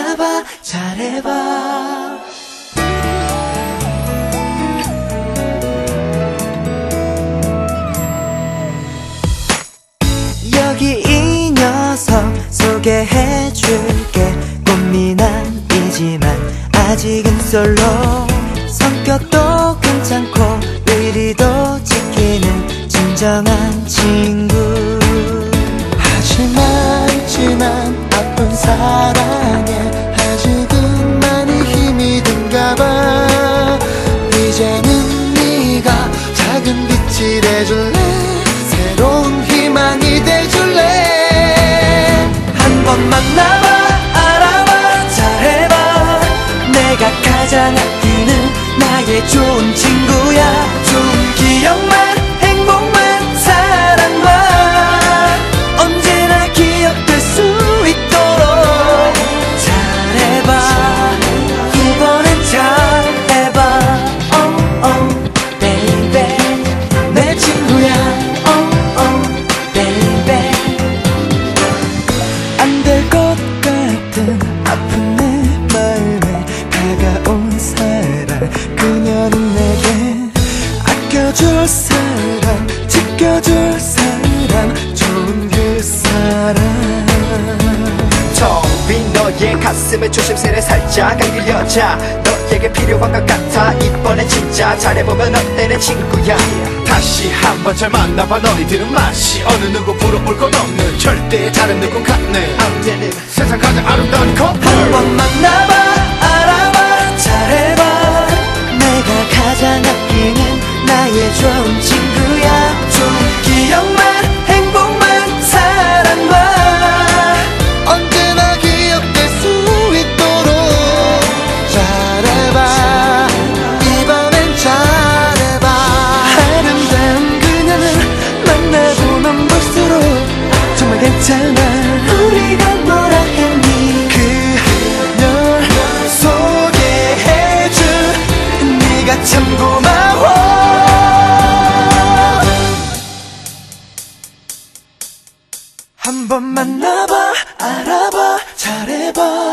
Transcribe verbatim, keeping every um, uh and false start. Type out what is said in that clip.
만나봐 잘해봐. 여기 이 녀석 소개해줄게. 꽃미남이지만 아직은 솔로. 성격도 괜찮고 의리도 지키는 진정한 친구. 하지만 지난 아픈 사랑에 아직은 많이 힘이 든가봐. 이제는 네가 작은 빛이 돼줄래. 새로운 희망이 돼줄래. 한번 만나봐 알아봐 잘해봐. 내가 가장 아끼는 나의 좋은 친구야. 좋은 기억만 행복만 사랑만 언제나 기억될 수 있도록 잘해봐. 이번엔 잘해봐. Oh oh baby 내 친구야. Oh oh baby 안 될 것 같은 아픈 내 마음에 다가온 사람. 그녀는 내게 아껴줄 사람 지켜줄 사람 좋은 그 사람. 텅 빈 너의 가슴에 조심스레 살짝 안길 여자. 너에게 필요한 것 같아. 이번엔 진짜 잘해보면 어때 내 친구야. 다시 한번 잘 만나봐. 너희들은 맛이 어느 누구 부러울 것 없는 절대 다른 누구 같네. 언제는 세상 가장 아름다운 커플. 한번 만나봐 알아봐 잘해봐. 내가 가장 아끼는 나의 좋은 친구야. 좋은 기억만 행복만 사랑만 언제나 기억될 수 있도록 잘해봐. 이번엔 잘해봐. 아름다운 그녀는 만나보면 볼수록 정말 괜찮아. 우리가 뭐라 했니. 그녀를 소개해준 네가 참 고마워. 한번 만나봐 알아봐 잘해봐.